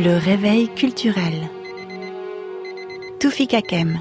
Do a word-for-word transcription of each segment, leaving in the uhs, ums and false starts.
Le réveil culturel. Toufik Hakem.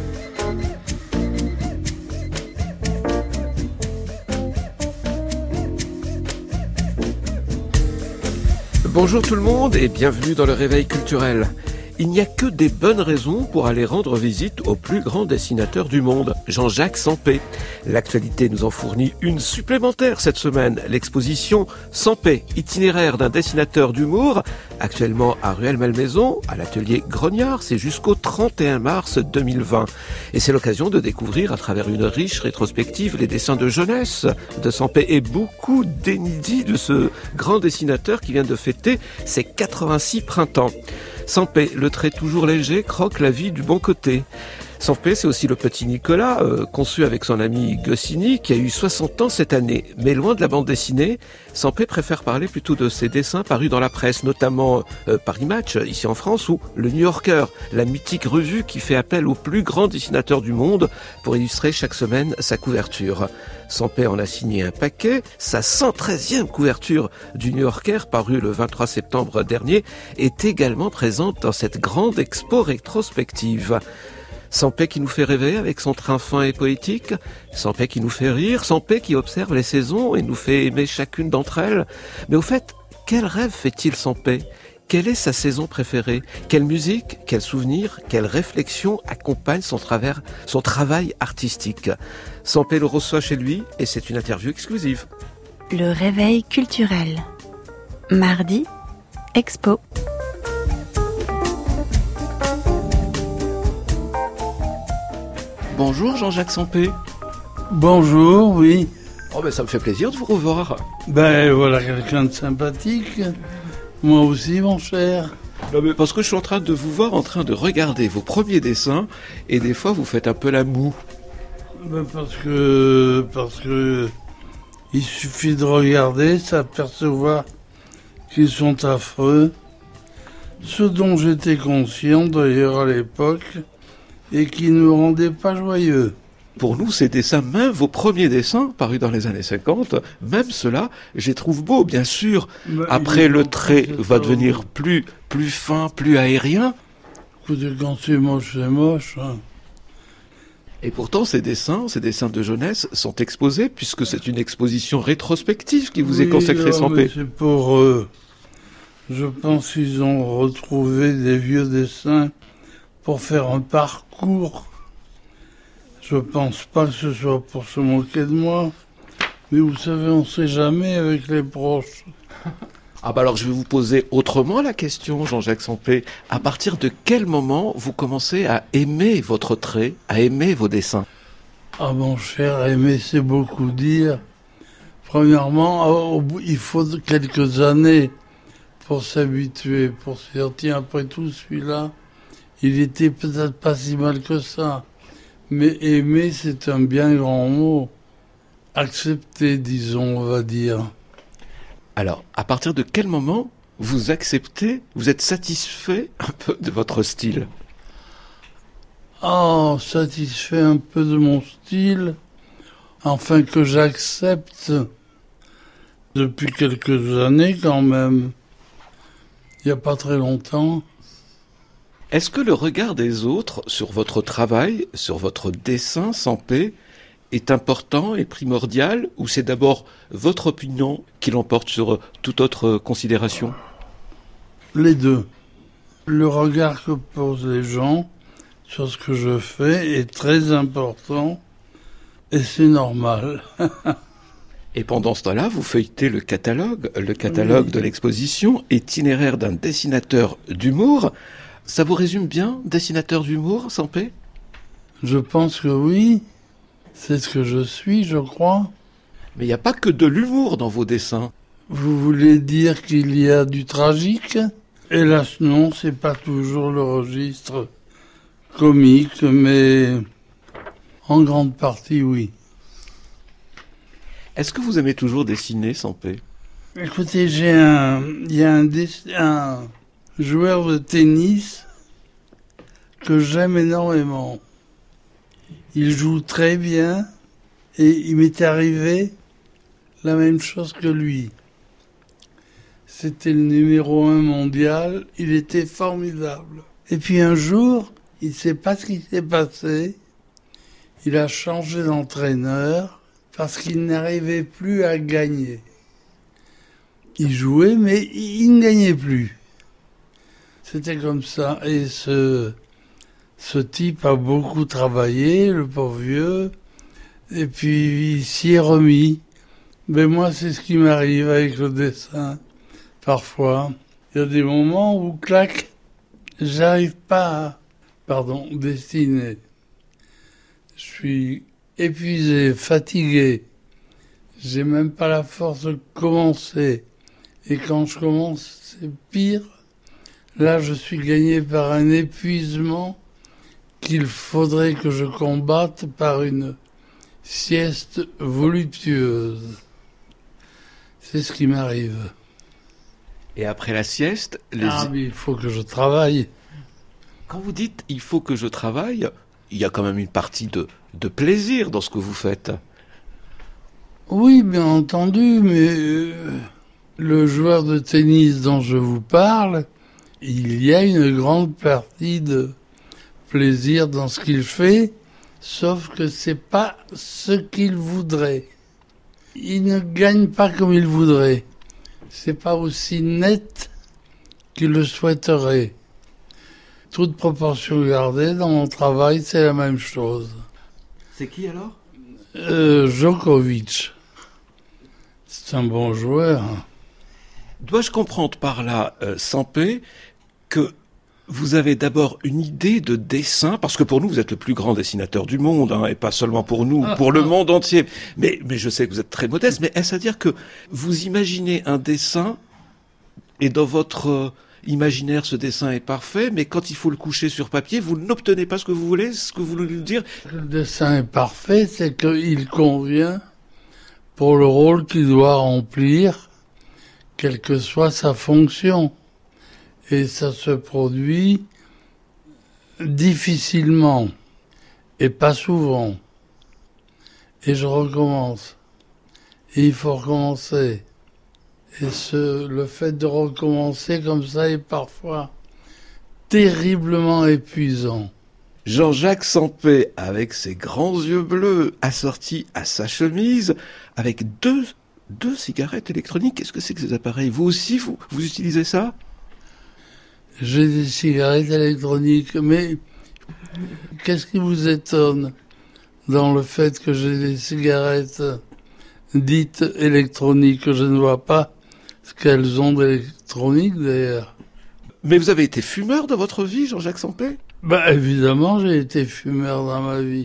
Bonjour tout le monde et bienvenue dans le réveil culturel. Il n'y a que des bonnes raisons pour aller rendre visite au plus grand dessinateur du monde, Jean-Jacques Sempé. L'actualité nous en fournit une supplémentaire cette semaine, l'exposition Sempé, itinéraire d'un dessinateur d'humour, actuellement à Rueil-Malmaison, à l'atelier Grognard, c'est jusqu'au trente et un mars deux mille vingt. Et c'est l'occasion de découvrir à travers une riche rétrospective les dessins de jeunesse de Sempé et beaucoup d'inédits de ce grand dessinateur qui vient de fêter ses quatre-vingt-six printemps. Sempé, le trait toujours léger, croque la vie du bon côté. Sempé, c'est aussi le petit Nicolas, euh, conçu avec son ami Goscinny, qui a eu soixante ans cette année. Mais loin de la bande dessinée, Sempé préfère parler plutôt de ses dessins parus dans la presse, notamment euh, Paris Match, ici en France, ou le New Yorker, la mythique revue qui fait appel aux plus grands dessinateurs du monde pour illustrer chaque semaine sa couverture. Sempé en a signé un paquet, sa cent treizième couverture du New Yorker, parue le vingt-trois septembre dernier, est également présente dans cette grande expo rétrospective. Sempé qui nous fait rêver avec son train fin et poétique, Sempé qui nous fait rire, Sempé qui observe les saisons et nous fait aimer chacune d'entre elles. Mais au fait, quel rêve fait-il Sempé ? Quelle est sa saison préférée ? Quelle musique, quel souvenir, quelle réflexion accompagne son, travers, son travail artistique ? Sempé le reçoit chez lui et c'est une interview exclusive. Le réveil culturel. Mardi, expo. Bonjour Jean-Jacques Sempé. Bonjour, oui. Oh ben ça me fait plaisir de vous revoir. Ben voilà quelqu'un de sympathique. Moi aussi, mon cher. Non mais parce que je suis en train de vous voir en train de regarder vos premiers dessins et des fois vous faites un peu la moue. Ben parce que parce que il suffit de regarder, s'apercevoir qu'ils sont affreux. Ce dont j'étais conscient d'ailleurs à l'époque et qui ne me rendait pas joyeux. Pour nous, ces dessins, même vos premiers dessins, parus dans les années cinquante, même ceux-là, je les trouve beaux, bien sûr. Ben, Après, le trait va devenir plus, plus fin, plus aérien. Écoutez, quand c'est moche, c'est moche. Hein. Et pourtant, ces dessins, ces dessins de jeunesse, sont exposés, puisque c'est une exposition rétrospective qui vous oui, est consacrée, non, Sempé. C'est pour eux. Je pense qu'ils ont retrouvé des vieux dessins pour faire un parcours. Je pense pas que ce soit pour se moquer de moi, mais vous savez, on sait jamais avec les proches. Ah bah alors je vais vous poser autrement la question, Jean-Jacques Sempé. À partir de quel moment vous commencez à aimer votre trait, à aimer vos dessins ? Ah mon cher, aimer c'est beaucoup dire. Premièrement, oh, il faut quelques années pour s'habituer, pour se dire, tiens, après tout celui-là, il était peut-être pas si mal que ça. Mais aimer, c'est un bien grand mot. Accepter, disons, on va dire. Alors, à partir de quel moment vous acceptez, vous êtes satisfait un peu de votre style ? Oh, satisfait un peu de mon style, enfin que j'accepte depuis quelques années quand même. Il n'y a pas très longtemps. Est-ce que le regard des autres sur votre travail, sur votre dessin Sempé, est important et primordial, ou c'est d'abord votre opinion qui l'emporte sur toute autre considération ? Les deux. Le regard que posent les gens sur ce que je fais est très important et c'est normal. Et pendant ce temps-là, vous feuilletez le catalogue, le catalogue oui. de l'exposition itinéraire d'un dessinateur d'humour. Ça vous résume bien, dessinateur d'humour, Sempé ? Je pense que oui. C'est ce que je suis, je crois. Mais il n'y a pas que de l'humour dans vos dessins. Vous voulez dire qu'il y a du tragique ? Hélas non, c'est pas toujours le registre comique, mais en grande partie oui. Est-ce que vous aimez toujours dessiner, Sempé ? Écoutez, j'ai un... Il y a un, dess... un joueur de tennis que j'aime énormément. Il joue très bien et il m'est arrivé la même chose que lui. C'était le numéro un mondial. Il était formidable. Et puis un jour, il ne sait pas ce qui s'est passé. Il a changé d'entraîneur parce qu'il n'arrivait plus à gagner. Il jouait, mais il ne gagnait plus. C'était comme ça. Et ce, ce type a beaucoup travaillé, le pauvre vieux. Et puis, il s'y est remis. Mais moi, c'est ce qui m'arrive avec le dessin. Parfois, il y a des moments où, clac, j'arrive pas à, pardon, dessiner. Je suis épuisé, fatigué. J'ai même pas la force de commencer. Et quand je commence, c'est pire. Là, je suis gagné par un épuisement qu'il faudrait que je combatte par une sieste voluptueuse. C'est ce qui m'arrive. Et après la sieste, les... Ah, mais il faut que je travaille. Quand vous dites « il faut que je travaille », il y a quand même une partie de, de plaisir dans ce que vous faites. Oui, bien entendu, mais euh, le joueur de tennis dont je vous parle, il y a une grande partie de plaisir dans ce qu'il fait, sauf que c'est pas ce qu'il voudrait. Il ne gagne pas comme il voudrait. C'est pas aussi net qu'il le souhaiterait. Toute proportion gardée, dans mon travail, c'est la même chose. C'est qui alors ? euh, Djokovic. C'est un bon joueur. Dois-je comprendre par là, euh, Sampé, que vous avez d'abord une idée de dessin, parce que pour nous, vous êtes le plus grand dessinateur du monde, hein, et pas seulement pour nous, ah, pour le ah. monde entier. Mais, mais je sais que vous êtes très modeste, mais est-ce à dire que vous imaginez un dessin, et dans votre euh, imaginaire, ce dessin est parfait, mais quand il faut le coucher sur papier, vous n'obtenez pas ce que vous voulez, ce que vous voulez dire ? Le dessin est parfait, c'est qu'il convient pour le rôle qu'il doit remplir, quelle que soit sa fonction. Et ça se produit difficilement et pas souvent. Et je recommence. Et il faut recommencer. Et ce, le fait de recommencer comme ça est parfois terriblement épuisant. Jean-Jacques Sampé, avec ses grands yeux bleus, assortis à sa chemise, avec deux, deux cigarettes électroniques. Qu'est-ce que c'est que ces appareils ? Vous aussi, vous, vous utilisez ça ? J'ai des cigarettes électroniques, mais qu'est-ce qui vous étonne dans le fait que j'ai des cigarettes dites électroniques, que je ne vois pas ce qu'elles ont d'électronique d'ailleurs. Mais vous avez été fumeur dans votre vie, Jean-Jacques Sampé ? Bah évidemment, j'ai été fumeur dans ma vie.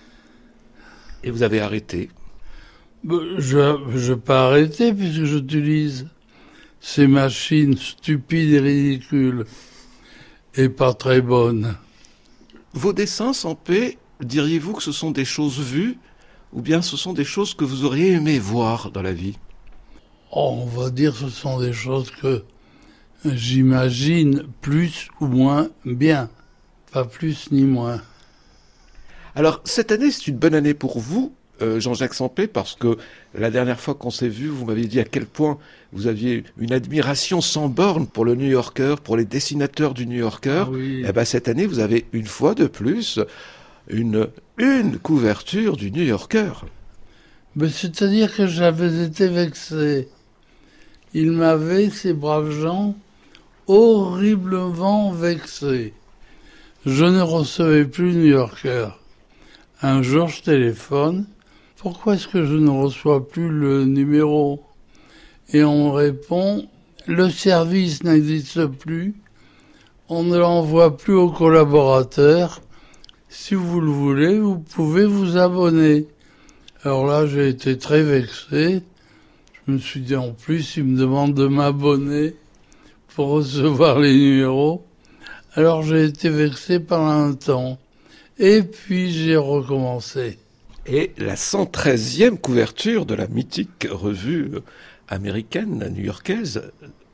Et vous avez arrêté ? Bah, je n'ai pas arrêté puisque j'utilise ces machines stupides et ridicules et pas très bonnes. Vos dessins, Sampé, diriez-vous que ce sont des choses vues ou bien ce sont des choses que vous auriez aimé voir dans la vie ? Oh, on va dire que ce sont des choses que j'imagine plus ou moins bien. Pas plus ni moins. Alors, cette année, c'est une bonne année pour vous, euh, Jean-Jacques Sampé, parce que la dernière fois qu'on s'est vu, vous m'aviez dit à quel point vous aviez une admiration sans borne pour le New Yorker, pour les dessinateurs du New Yorker. Ah oui. Et ben, cette année, vous avez une fois de plus une, une couverture du New Yorker. Mais c'est-à-dire que j'avais été vexé. Ils m'avaient, ces braves gens, horriblement vexé. Je ne recevais plus New Yorker. Un jour, je téléphone. Pourquoi est-ce que je ne reçois plus le numéro ? Et on me répond, le service n'existe plus. On ne l'envoie plus aux collaborateurs. Si vous le voulez, vous pouvez vous abonner. Alors là, j'ai été très vexé. Je me suis dit, en plus, ils me demandent de m'abonner pour recevoir les numéros. Alors j'ai été vexé pendant un temps. Et puis j'ai recommencé. Et la cent treizième couverture de la mythique revue américaine, new-yorkaise,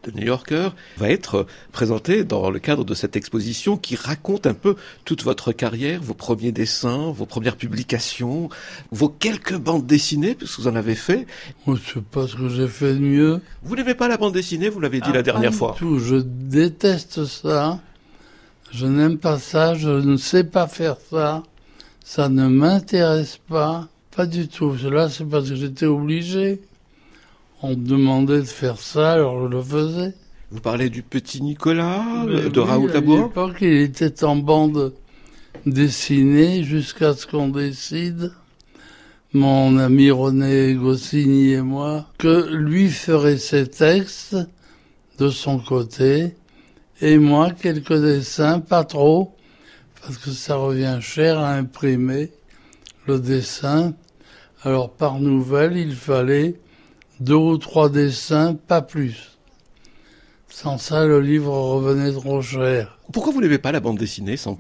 The New Yorker, va être présenté dans le cadre de cette exposition qui raconte un peu toute votre carrière, vos premiers dessins, vos premières publications, vos quelques bandes dessinées, puisque vous en avez fait. Je ne sais pas ce que j'ai fait de mieux. Vous n'aimez pas la bande dessinée, vous l'avez dit ah, la dernière pas fois. Du tout, je déteste ça. Je n'aime pas ça, je ne sais pas faire ça. Ça ne m'intéresse pas. Pas du tout. Là, c'est parce que j'étais obligé. On me demandait de faire ça, alors je le faisais. Vous parlez du petit Nicolas, Mais de oui, Raoul Tabour ? À l'époque, il était en bande dessinée jusqu'à ce qu'on décide, mon ami René Goscinny et moi, que lui ferait ses textes de son côté, et moi quelques dessins, pas trop, parce que ça revient cher à imprimer le dessin. Alors par nouvelle, il fallait deux ou trois dessins, pas plus. Sans ça, le livre revenait trop cher. Pourquoi vous n'aimez pas la bande dessinée, Sampé ?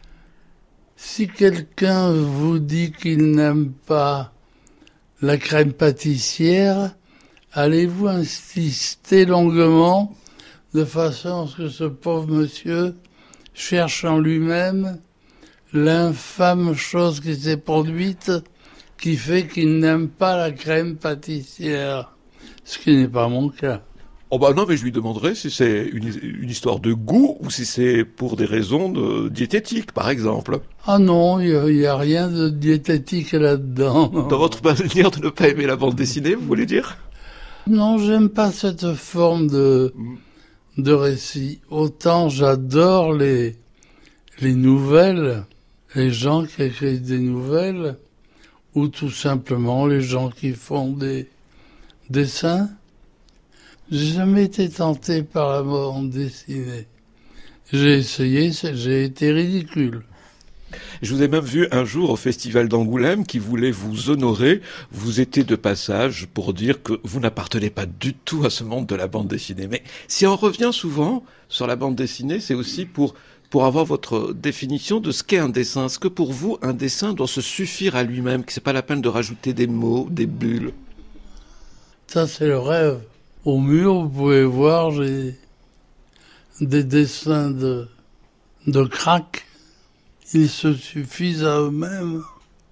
Si quelqu'un vous dit qu'il n'aime pas la crème pâtissière, allez-vous insister longuement de façon à ce que ce pauvre monsieur cherche en lui-même l'infâme chose qui s'est produite qui fait qu'il n'aime pas la crème pâtissière, ce qui n'est pas mon cas. Oh bah non, mais je lui demanderai si c'est une, une histoire de goût ou si c'est pour des raisons de diététiques, par exemple. Ah non, il n'y a, a rien de diététique là-dedans. Dans votre manière de ne pas aimer la bande dessinée, vous voulez dire ? Non, j'aime pas cette forme de, de récit. Autant j'adore les, les nouvelles, les gens qui écrivent des nouvelles, ou tout simplement les gens qui font des dessins. J'ai jamais été tenté par la bande dessinée. J'ai essayé, j'ai été ridicule. Je vous ai même vu un jour au Festival d'Angoulême qui voulait vous honorer. Vous étiez de passage pour dire que vous n'appartenez pas du tout à ce monde de la bande dessinée. Mais si on revient souvent sur la bande dessinée, c'est aussi pour, pour avoir votre définition de ce qu'est un dessin. Est-ce que pour vous, un dessin doit se suffire à lui-même, que c'est pas la peine de rajouter des mots, des bulles ? Ça, c'est le rêve. Au mur, vous pouvez voir, j'ai des dessins de, de crack. Ils se suffisent à eux-mêmes.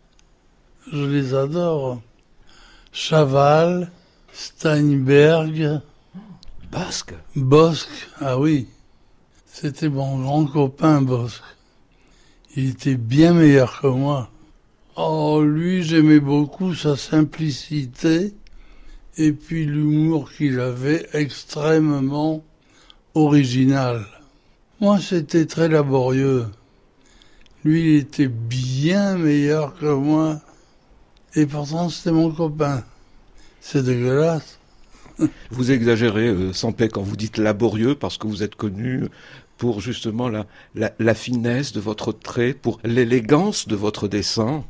Je les adore. Chaval, Steinberg. Bosc. Bosc, ah oui. C'était mon grand copain, Bosc. Il était bien meilleur que moi. Oh, lui, j'aimais beaucoup sa simplicité et puis l'humour qu'il avait extrêmement original. Moi, c'était très laborieux. Lui, il était bien meilleur que moi. Et pourtant, c'était mon copain. C'est dégueulasse. Vous exagérez, euh, Sampé, quand vous dites laborieux, parce que vous êtes connu pour justement la, la, la finesse de votre trait, pour l'élégance de votre dessin.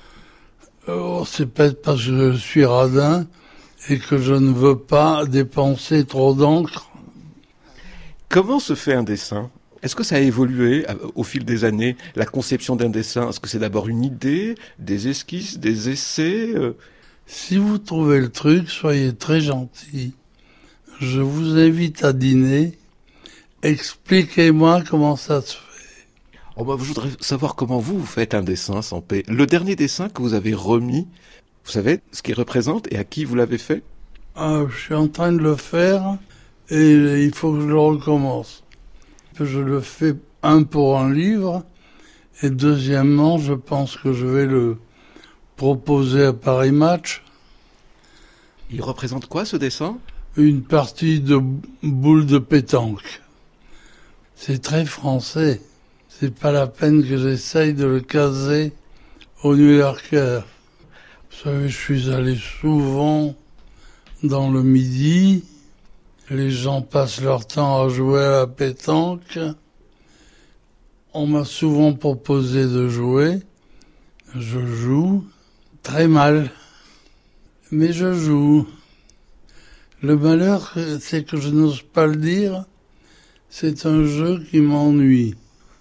Oh, c'est peut-être parce que je suis radin et que je ne veux pas dépenser trop d'encre. Comment se fait un dessin ? Est-ce que ça a évolué au fil des années, la conception d'un dessin ? Est-ce que c'est d'abord une idée, des esquisses, des essais ? Si vous trouvez le truc, soyez très gentil. Je vous invite à dîner. Expliquez-moi comment ça se fait. Oh bah, je voudrais savoir comment vous, vous faites un dessin, Sampé. Le dernier dessin que vous avez remis, vous savez ce qu'il représente et à qui vous l'avez fait ? Ah, je suis en train de le faire et il faut que je le recommence. Je le fais, un, pour un livre, et deuxièmement, je pense que je vais le proposer à Paris Match. Il représente quoi, ce dessin ? Une partie de boule de pétanque. C'est très français. C'est pas la peine que j'essaye de le caser au New Yorker. Vous savez, je suis allé souvent dans le Midi. Les gens passent leur temps à jouer à la pétanque. On m'a souvent proposé de jouer. Je joue très mal, mais je joue. Le malheur, c'est que je n'ose pas le dire. C'est un jeu qui m'ennuie.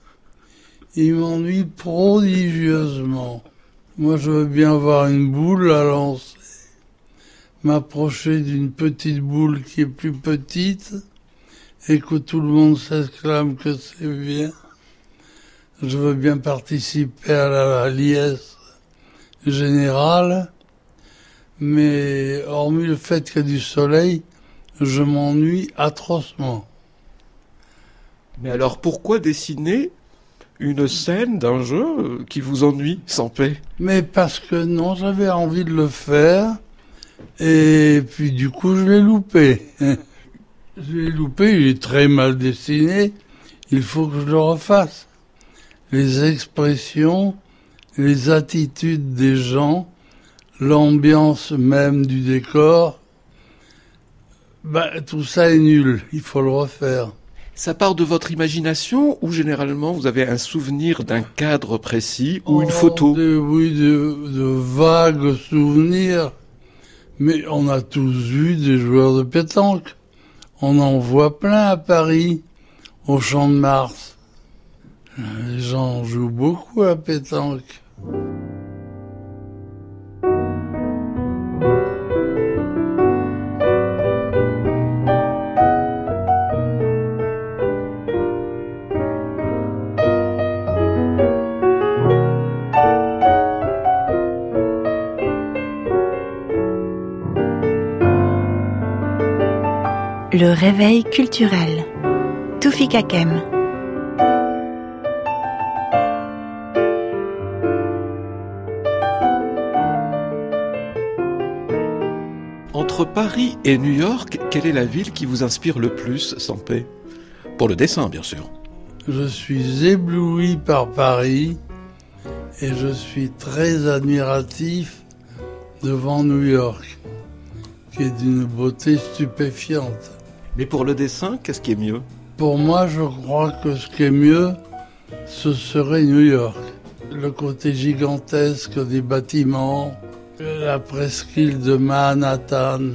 Il m'ennuie prodigieusement. Moi, je veux bien avoir une boule à lancer. m'approcher d'une petite boule qui est plus petite et que tout le monde s'exclame que c'est bien. Je veux bien participer à la, la liesse générale, mais hormis le fait qu'il y a du soleil, je m'ennuie atrocement. Mais alors pourquoi dessiner une scène d'un jeu qui vous ennuie, Sampé? Mais parce que non, j'avais envie de le faire, et puis du coup je l'ai loupé. Je l'ai loupé, il est très mal dessiné, il faut que je le refasse. Les expressions, les attitudes des gens, l'ambiance même du décor, bah, tout ça est nul, il faut le refaire. Ça part de votre imagination ou généralement vous avez un souvenir d'un cadre précis ou oh, une photo? de, Oui, de, de vagues souvenirs, mais on a tous vu des joueurs de pétanque. On en voit plein à Paris, au Champ de Mars. Les gens jouent beaucoup à la pétanque. Le réveil culturel. Toufik Hakem. Entre Paris et New York, quelle est la ville qui vous inspire le plus, Sampé? Pour le dessin, bien sûr. Je suis ébloui par Paris et je suis très admiratif devant New York, qui est d'une beauté stupéfiante. Mais pour le dessin, qu'est-ce qui est mieux? Pour moi, je crois que ce qui est mieux, ce serait New York. Le côté gigantesque des bâtiments, la presqu'île de Manhattan,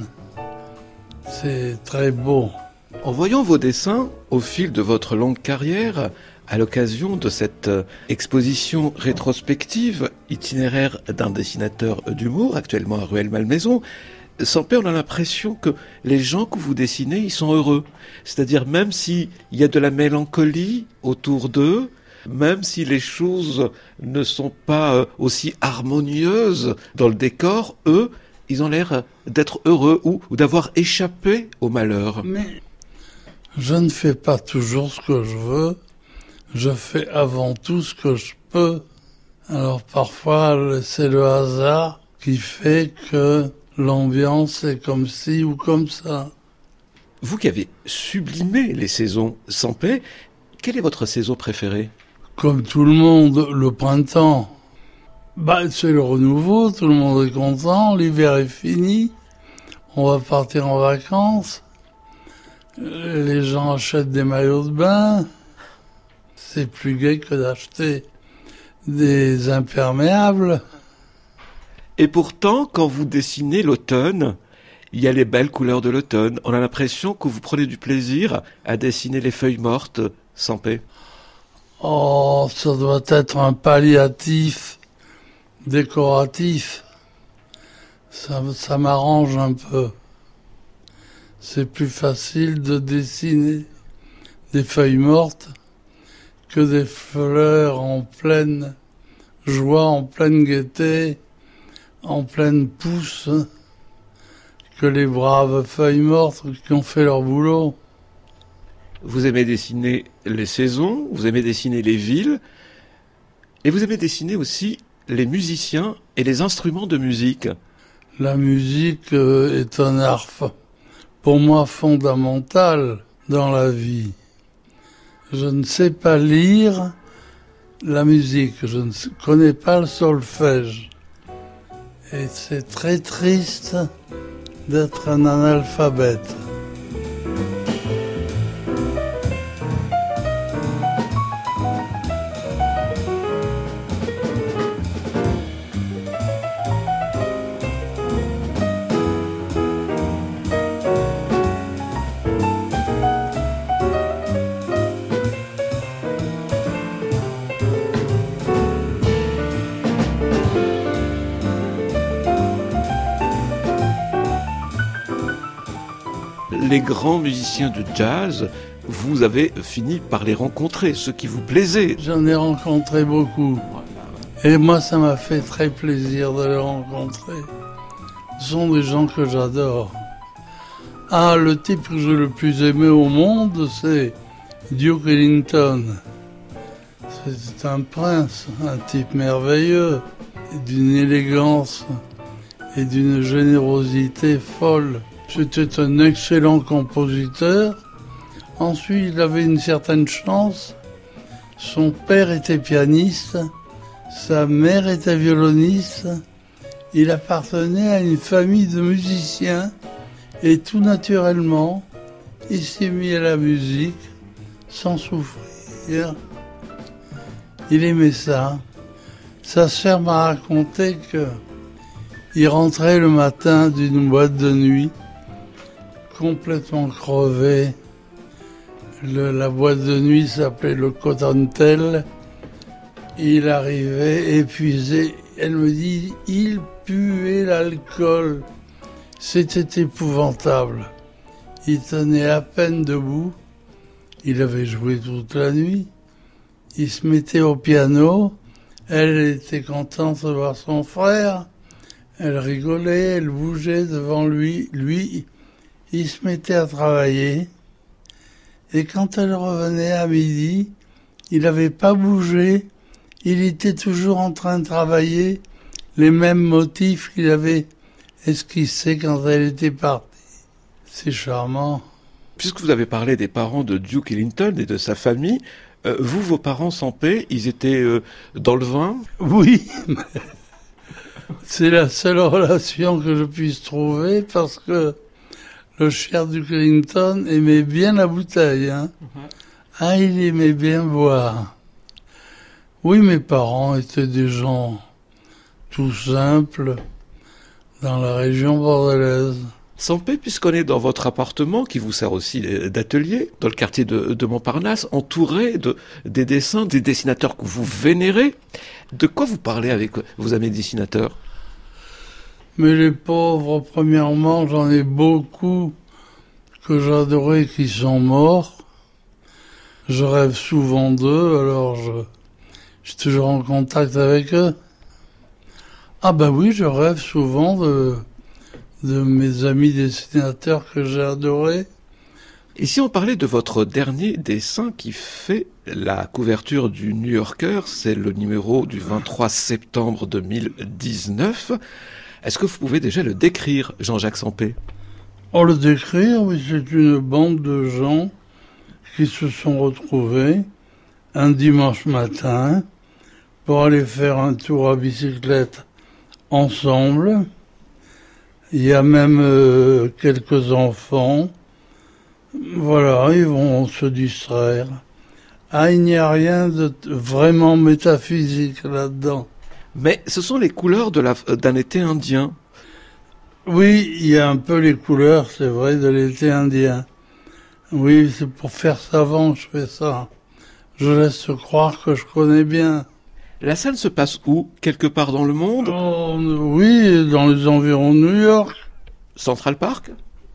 c'est très beau. En voyant vos dessins au fil de votre longue carrière, à l'occasion de cette exposition rétrospective, itinéraire d'un dessinateur d'humour, actuellement à Rueil-Malmaison, Sampé, on a l'impression que les gens que vous dessinez, ils sont heureux. C'est-à-dire même s'il y a de la mélancolie autour d'eux, même si les choses ne sont pas aussi harmonieuses dans le décor, eux, ils ont l'air d'être heureux ou, ou d'avoir échappé au malheur. Mais je ne fais pas toujours ce que je veux, je fais avant tout ce que je peux. Alors parfois, c'est le hasard qui fait que l'ambiance est comme ci ou comme ça. Vous qui avez sublimé les saisons Sampé, quelle est votre saison préférée? Comme tout le monde, le printemps. Bah, c'est le renouveau, tout le monde est content, l'hiver est fini, on va partir en vacances, les gens achètent des maillots de bain, c'est plus gai que d'acheter des imperméables. Et pourtant, quand vous dessinez l'automne, il y a les belles couleurs de l'automne. On a l'impression que vous prenez du plaisir à dessiner les feuilles mortes, Sampé. Oh, ça doit être un palliatif décoratif. Ça, ça m'arrange un peu. C'est plus facile de dessiner des feuilles mortes que des fleurs en pleine joie, en pleine gaieté, en pleine pousse, que les braves feuilles mortes qui ont fait leur boulot. Vous aimez dessiner les saisons, vous aimez dessiner les villes, et vous aimez dessiner aussi les musiciens et les instruments de musique. La musique est un art, pour moi, fondamental dans la vie. Je ne sais pas lire la musique, je ne connais pas le solfège. Et c'est très triste d'être un analphabète. les grands musiciens de jazz, vous avez fini par les rencontrer, ceux qui vous plaisaient. J'en ai rencontré beaucoup. Et moi, ça m'a fait très plaisir de les rencontrer. Ce sont des gens que j'adore. Ah, le type que j'ai le plus aimé au monde, c'est Duke Ellington. C'est un prince, un type merveilleux, d'une élégance et d'une générosité folle. C'était un excellent compositeur. Ensuite, il avait une certaine chance. Son père était pianiste, sa mère était violoniste. Il appartenait à une famille de musiciens et tout naturellement, il s'est mis à la musique sans souffrir. Il aimait ça. Sa sœur m'a raconté que il rentrait le matin d'une boîte de nuit, complètement crevé. Le, la boîte de nuit s'appelait le Cotontel. Il arrivait épuisé. Elle me dit, il puait l'alcool. C'était épouvantable. Il tenait à peine debout. Il avait joué toute la nuit. Il se mettait au piano. Elle était contente de voir son frère. Elle rigolait, elle bougeait devant lui. Lui, il se mettait à travailler. Et quand elle revenait à midi, il n'avait pas bougé. Il était toujours en train de travailler les mêmes motifs qu'il avait esquissés quand elle était partie. C'est charmant. Puisque vous avez parlé des parents de Duke Ellington et de sa famille, euh, vous, vos parents sans paix, ils étaient euh, dans le vin ? Oui, mais c'est la seule relation que je puisse trouver parce que le cher Duke Ellington aimait bien la bouteille. Hein. Ah, il aimait bien boire. Oui, mes parents étaient des gens tout simples dans la région bordelaise. Sans paix, puisqu'on est dans votre appartement, qui vous sert aussi d'atelier, dans le quartier de, de Montparnasse, entouré de, des dessins, des dessinateurs que vous vénérez. De quoi vous parlez avec vos amis dessinateurs ? Mais les pauvres, premièrement, j'en ai beaucoup que j'adorais qui sont morts. Je rêve souvent d'eux, alors je, je suis toujours en contact avec eux. Ah ben oui, je rêve souvent de... de mes amis dessinateurs que j'ai adorés. Et si on parlait de votre dernier dessin qui fait la couverture du New Yorker, c'est le numéro du vingt-trois septembre deux mille dix-neuf, est-ce que vous pouvez déjà le décrire, Jean-Jacques Sempé ? Oh, le décrire, oui, c'est une bande de gens qui se sont retrouvés un dimanche matin pour aller faire un tour à bicyclette ensemble. Il y a même euh, quelques enfants. Voilà, ils vont se distraire. Ah, il n'y a rien de t- vraiment métaphysique là-dedans. Mais ce sont les couleurs de la, d'un été indien. Oui, il y a un peu les couleurs, c'est vrai, de l'été indien. Oui, c'est pour faire savant, je fais ça. Je laisse croire que je connais bien. La scène se passe où ? Quelque part dans le monde ? Oh, oui, dans les environs de New York. Central Park ?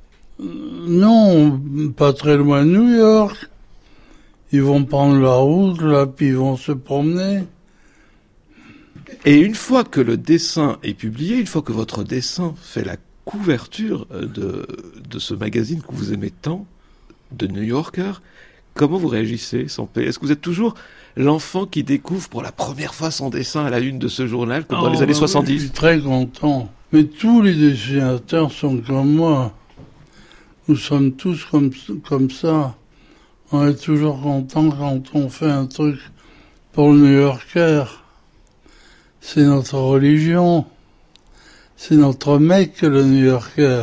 Non, pas très loin de New York. Ils vont prendre la route, là, puis ils vont se promener. Et une fois que le dessin est publié, une fois que votre dessin fait la couverture de, de ce magazine que vous aimez tant, de New Yorker, comment vous réagissez, Sempé ? Est-ce que vous êtes toujours l'enfant qui découvre pour la première fois son dessin à la une de ce journal, comme oh, dans les années soixante-dix ? Je suis très content. Mais tous les dessinateurs sont comme moi. Nous sommes tous comme, comme ça. On est toujours content quand on fait un truc pour le New Yorker. C'est notre religion. C'est notre mec, le New Yorker.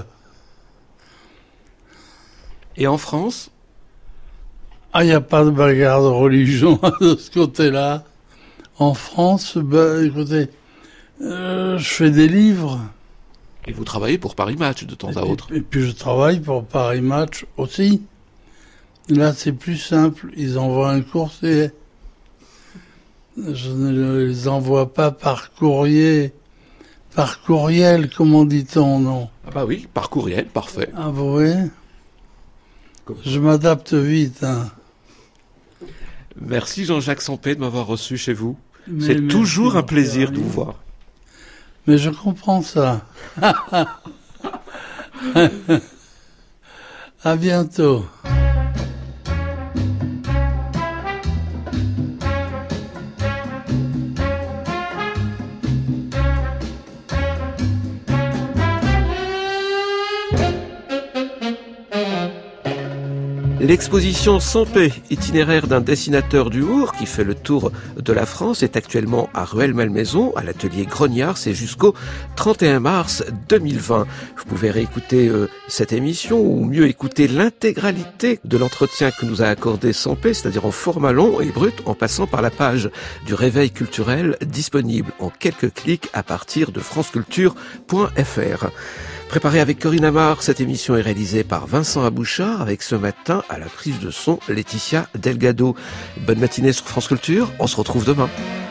Et en France ? Ah, il n'y a pas de bagarre de religion de ce côté-là. En France, bah, écoutez, euh, je fais des livres. Et vous travaillez pour Paris Match de temps et, à autre. Et puis je travaille pour Paris Match aussi. Là, c'est plus simple. Ils envoient un courrier. Je ne les envoie pas par courrier. Par courriel, comment dit-on, non ? Ah bah oui, par courriel, parfait. Ah oui. Je m'adapte vite. Hein. Merci Jean-Jacques Sampé de m'avoir reçu chez vous. Mais C'est merci, toujours un plaisir de Pierre. vous voir. Mais je comprends ça. À bientôt. L'exposition Sampé, itinéraire d'un dessinateur d'humour qui fait le tour de la France, est actuellement à Rueil-Malmaison, à l'atelier Grognard. C'est jusqu'au trente et un mars deux mille vingt. Vous pouvez réécouter euh, cette émission, ou mieux écouter l'intégralité de l'entretien que nous a accordé Sampé, c'est-à-dire en format long et brut, en passant par la page du Réveil culturel, disponible en quelques clics à partir de franceculture point f r. Préparée avec Corinne Amar, cette émission est réalisée par Vincent Abouchard, avec ce matin à la prise de son Laetitia Delgado. Bonne matinée sur France Culture, on se retrouve demain.